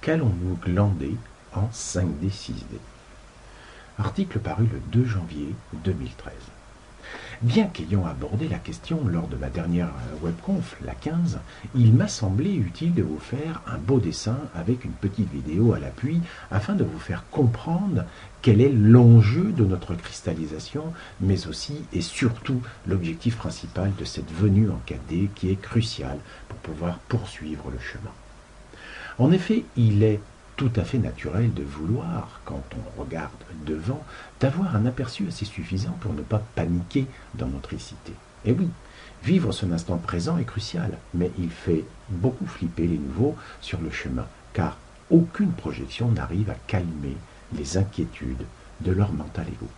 Qu'allons-nous glander en 5D, 6D? Article paru le 2 janvier 2013. Bien qu'ayant abordé la question lors de ma dernière webconf, la 15, il m'a semblé utile de vous faire un beau dessin avec une petite vidéo à l'appui afin de vous faire comprendre quel est l'enjeu de notre cristallisation, mais aussi et surtout l'objectif principal de cette venue en 4D qui est crucial pour pouvoir poursuivre le chemin. En effet, il est tout à fait naturel de vouloir, quand on regarde devant, d'avoir un aperçu assez suffisant pour ne pas paniquer dans notre cité. Et oui, vivre son instant présent est crucial, mais il fait beaucoup flipper les nouveaux sur le chemin, car aucune projection n'arrive à calmer les inquiétudes de leur mental ego.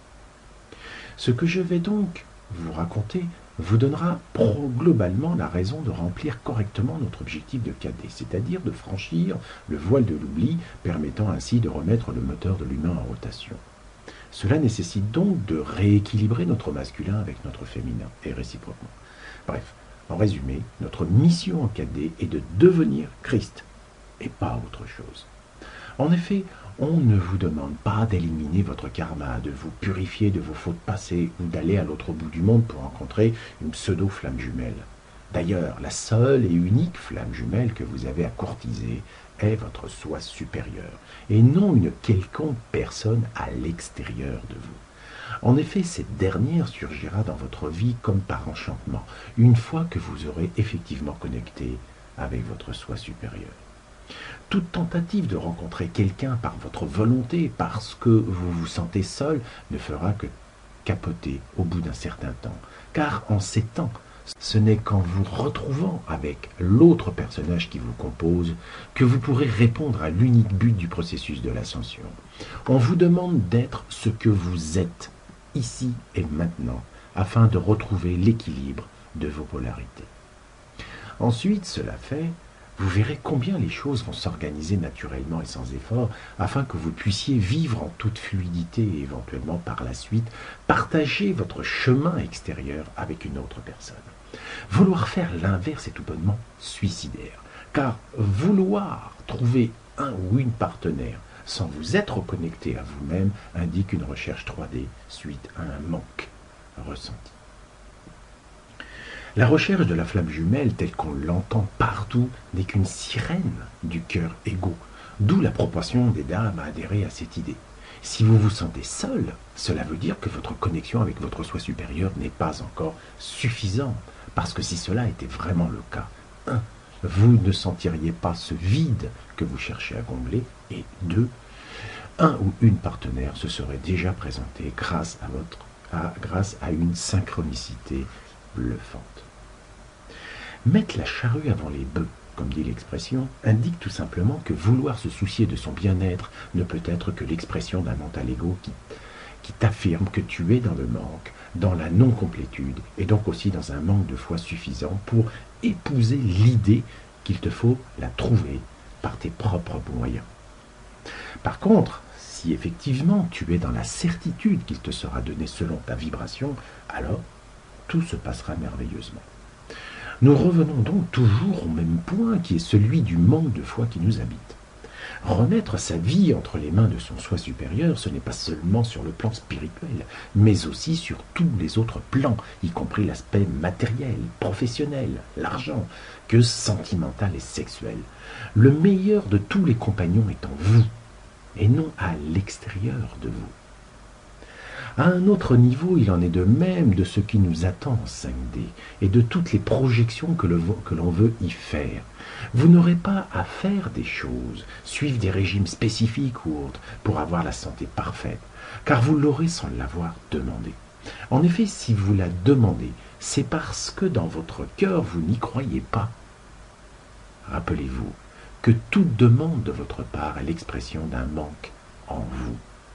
Ce que je vais donc vous raconter vous donnera globalement la raison de remplir correctement notre objectif de 4D, c'est-à-dire de franchir le voile de l'oubli, permettant ainsi de remettre le moteur de l'humain en rotation. Cela nécessite donc de rééquilibrer notre masculin avec notre féminin, et réciproquement. Bref, en résumé, notre mission en 4D est de devenir Christ, et pas autre chose. En effet, on ne vous demande pas d'éliminer votre karma, de vous purifier de vos fautes passées ou d'aller à l'autre bout du monde pour rencontrer une pseudo-flamme jumelle. D'ailleurs, la seule et unique flamme jumelle que vous avez à courtiser est votre soi supérieur, et non une quelconque personne à l'extérieur de vous. En effet, cette dernière surgira dans votre vie comme par enchantement, une fois que vous aurez effectivement connecté avec votre soi supérieur. Toute tentative de rencontrer quelqu'un par votre volonté, parce que vous vous sentez seul, ne fera que capoter au bout d'un certain temps. Car en ces temps, ce n'est qu'en vous retrouvant avec l'autre personnage qui vous compose que vous pourrez répondre à l'unique but du processus de l'ascension. On vous demande d'être ce que vous êtes, ici et maintenant, afin de retrouver l'équilibre de vos polarités. Ensuite, cela fait, vous verrez combien les choses vont s'organiser naturellement et sans effort afin que vous puissiez vivre en toute fluidité et éventuellement par la suite partager votre chemin extérieur avec une autre personne. Vouloir faire l'inverse est tout bonnement suicidaire, car vouloir trouver un ou une partenaire sans vous être connecté à vous-même indique une recherche 3D suite à un manque ressenti. La recherche de la flamme jumelle, telle qu'on l'entend partout, n'est qu'une sirène du cœur égo, d'où la proportion des dames à adhérer à cette idée. Si vous vous sentez seul, cela veut dire que votre connexion avec votre soi supérieur n'est pas encore suffisante, parce que si cela était vraiment le cas, 1. Vous ne sentiriez pas ce vide que vous cherchez à combler, et 2. Un ou une partenaire se serait déjà présenté grâce à une synchronicité bluffante. Mettre la charrue avant les bœufs, comme dit l'expression, indique tout simplement que vouloir se soucier de son bien-être ne peut être que l'expression d'un mental égo qui t'affirme que tu es dans le manque, dans la non-complétude, et donc aussi dans un manque de foi suffisant pour épouser l'idée qu'il te faut la trouver par tes propres moyens. Par contre, si effectivement tu es dans la certitude qu'il te sera donné selon ta vibration, alors tout se passera merveilleusement. Nous revenons donc toujours au même point qui est celui du manque de foi qui nous habite. Remettre sa vie entre les mains de son soi supérieur, ce n'est pas seulement sur le plan spirituel, mais aussi sur tous les autres plans, y compris l'aspect matériel, professionnel, l'argent, que sentimental et sexuel. Le meilleur de tous les compagnons est en vous, et non à l'extérieur de vous. À un autre niveau, il en est de même de ce qui nous attend en 5D et de toutes les projections que l'on veut y faire. Vous n'aurez pas à faire des choses, suivre des régimes spécifiques ou autres pour avoir la santé parfaite, car vous l'aurez sans l'avoir demandé. En effet, si vous la demandez, c'est parce que dans votre cœur, vous n'y croyez pas. Rappelez-vous que toute demande de votre part est l'expression d'un manque en vous.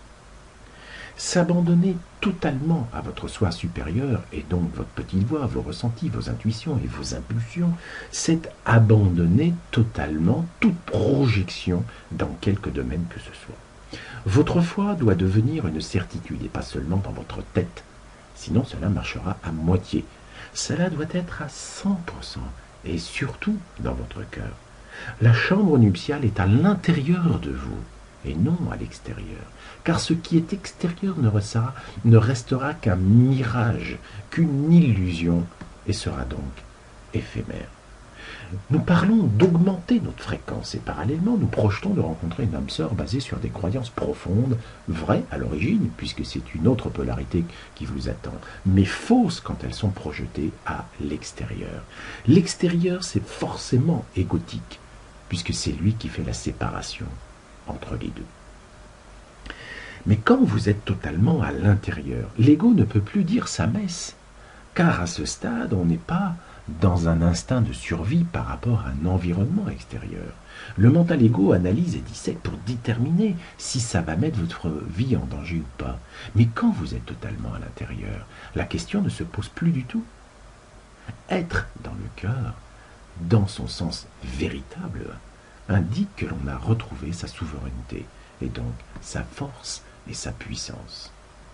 S'abandonner totalement à votre soi supérieur, et donc votre petite voix, vos ressentis, vos intuitions et vos impulsions, c'est abandonner totalement toute projection dans quelque domaine que ce soit. Votre foi doit devenir une certitude, et pas seulement dans votre tête, sinon cela marchera à moitié. Cela doit être à 100%, et surtout dans votre cœur. La chambre nuptiale est à l'intérieur de vous et non à l'extérieur, car ce qui est extérieur ne restera qu'un mirage, qu'une illusion, et sera donc éphémère. Nous parlons d'augmenter notre fréquence et parallèlement nous projetons de rencontrer une âme sœur basée sur des croyances profondes, vraies à l'origine, puisque c'est une autre polarité qui vous attend, mais fausses quand elles sont projetées à l'extérieur. L'extérieur, c'est forcément égotique, puisque c'est lui qui fait la séparation entre les deux. Mais quand vous êtes totalement à l'intérieur, l'ego ne peut plus dire sa messe, car à ce stade, on n'est pas dans un instinct de survie par rapport à un environnement extérieur. Le mental ego analyse et dissèque pour déterminer si ça va mettre votre vie en danger ou pas. Mais quand vous êtes totalement à l'intérieur, la question ne se pose plus du tout. Être dans le cœur, dans son sens véritable, indique que l'on a retrouvé sa souveraineté et donc sa force et sa puissance.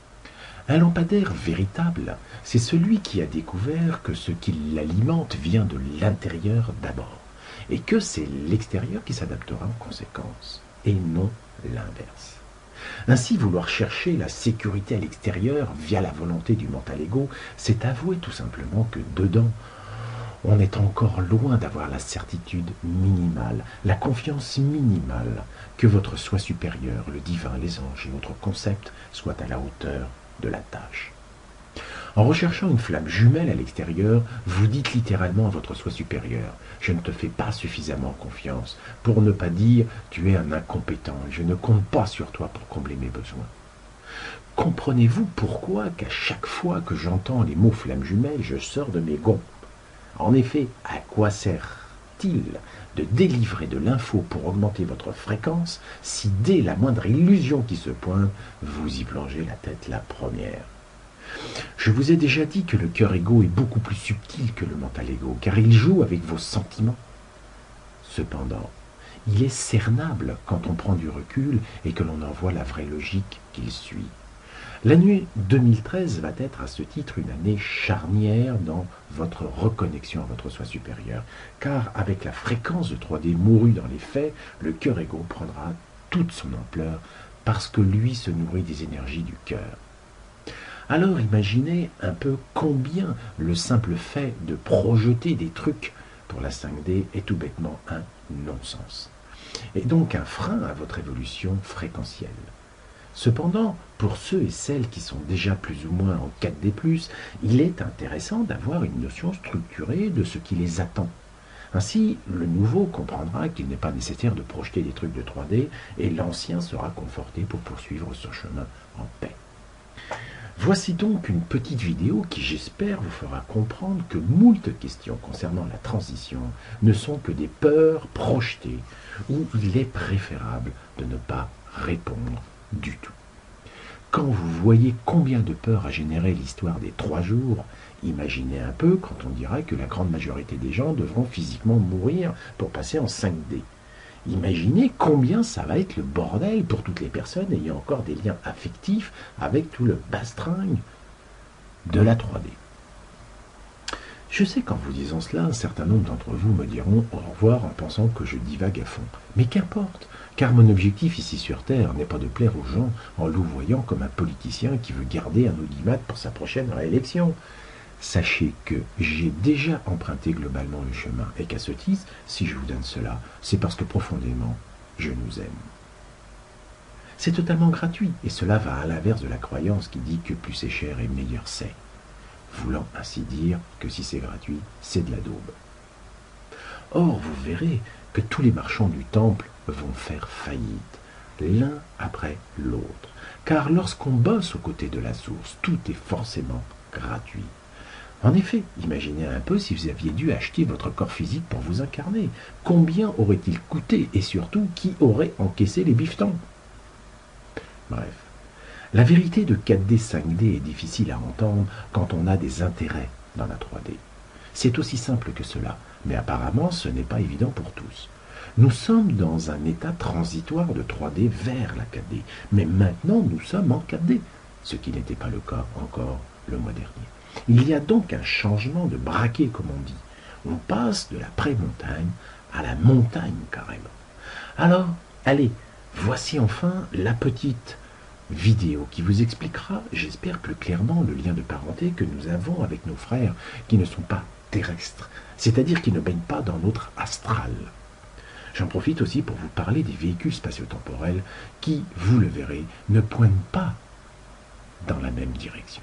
Un lampadaire véritable, c'est celui qui a découvert que ce qui l'alimente vient de l'intérieur d'abord, et que c'est l'extérieur qui s'adaptera en conséquence, et non l'inverse. Ainsi, vouloir chercher la sécurité à l'extérieur via la volonté du mental ego, c'est avouer tout simplement que dedans, on est encore loin d'avoir la certitude minimale, la confiance minimale que votre soi supérieur, le divin, les anges et autres concepts soient à la hauteur de la tâche. En recherchant une flamme jumelle à l'extérieur, vous dites littéralement à votre soi supérieur « Je ne te fais pas suffisamment confiance, pour ne pas dire « Tu es un incompétent et je ne compte pas sur toi pour combler mes besoins. » Comprenez-vous pourquoi qu'à chaque fois que j'entends les mots flamme jumelle, je sors de mes gonds? En effet, à quoi sert-il de délivrer de l'info pour augmenter votre fréquence si dès la moindre illusion qui se pointe, vous y plongez la tête la première? Je vous ai déjà dit que le cœur égo est beaucoup plus subtil que le mental égo, car il joue avec vos sentiments. Cependant, il est cernable quand on prend du recul et que l'on en voit la vraie logique qu'il suit. L'année 2013 va être à ce titre une année charnière dans votre reconnexion à votre soi supérieur, car avec la fréquence de 3D mourue dans les faits, le cœur égo prendra toute son ampleur parce que lui se nourrit des énergies du cœur. Alors imaginez un peu combien le simple fait de projeter des trucs pour la 5D est tout bêtement un non-sens, et donc un frein à votre évolution fréquentielle. Cependant, pour ceux et celles qui sont déjà plus ou moins en 4D+, il est intéressant d'avoir une notion structurée de ce qui les attend. Ainsi, le nouveau comprendra qu'il n'est pas nécessaire de projeter des trucs de 3D et l'ancien sera conforté pour poursuivre son chemin en paix. Voici donc une petite vidéo qui, j'espère, vous fera comprendre que moult questions concernant la transition ne sont que des peurs projetées où il est préférable de ne pas répondre du tout. Quand vous voyez combien de peur a généré l'histoire des 3 jours, imaginez un peu quand on dira que la grande majorité des gens devront physiquement mourir pour passer en 5D. Imaginez combien ça va être le bordel pour toutes les personnes ayant encore des liens affectifs avec tout le bastringue de la 3D. Je sais qu'en vous disant cela, un certain nombre d'entre vous me diront au revoir en pensant que je divague à fond. Mais qu'importe, car mon objectif ici sur Terre n'est pas de plaire aux gens en louvoyant comme un politicien qui veut garder un audimat pour sa prochaine réélection. Sachez que j'ai déjà emprunté globalement le chemin et qu'à ce titre, si je vous donne cela, c'est parce que profondément, je nous aime. C'est totalement gratuit et cela va à l'inverse de la croyance qui dit que plus c'est cher et meilleur c'est, voulant ainsi dire que si c'est gratuit, c'est de la daube. Or, vous verrez que tous les marchands du temple vont faire faillite, l'un après l'autre, car lorsqu'on bosse aux côtés de la source, tout est forcément gratuit. En effet, imaginez un peu si vous aviez dû acheter votre corps physique pour vous incarner. Combien aurait-il coûté et surtout, qui aurait encaissé les bifetons? Bref, la vérité de 4D, 5D est difficile à entendre quand on a des intérêts dans la 3D. C'est aussi simple que cela, mais apparemment ce n'est pas évident pour tous. Nous sommes dans un état transitoire de 3D vers la 4D, mais maintenant nous sommes en 4D, ce qui n'était pas le cas encore le mois dernier. Il y a donc un changement de braquet, comme on dit. On passe de la pré-montagne à la montagne carrément. Alors, allez, voici enfin la petite vidéo qui vous expliquera, j'espère plus clairement, le lien de parenté que nous avons avec nos frères qui ne sont pas terrestres, c'est-à-dire qui ne baignent pas dans notre astral. J'en profite aussi pour vous parler des véhicules spatio-temporels qui, vous le verrez, ne pointent pas dans la même direction.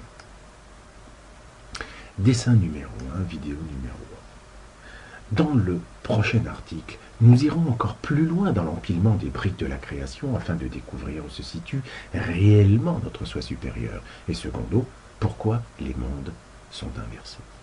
Dessin numéro 1, vidéo numéro 1. Dans le prochain article, nous irons encore plus loin dans l'empilement des briques de la création afin de découvrir où se situe réellement notre soi supérieur et secondo, pourquoi les mondes sont inversés.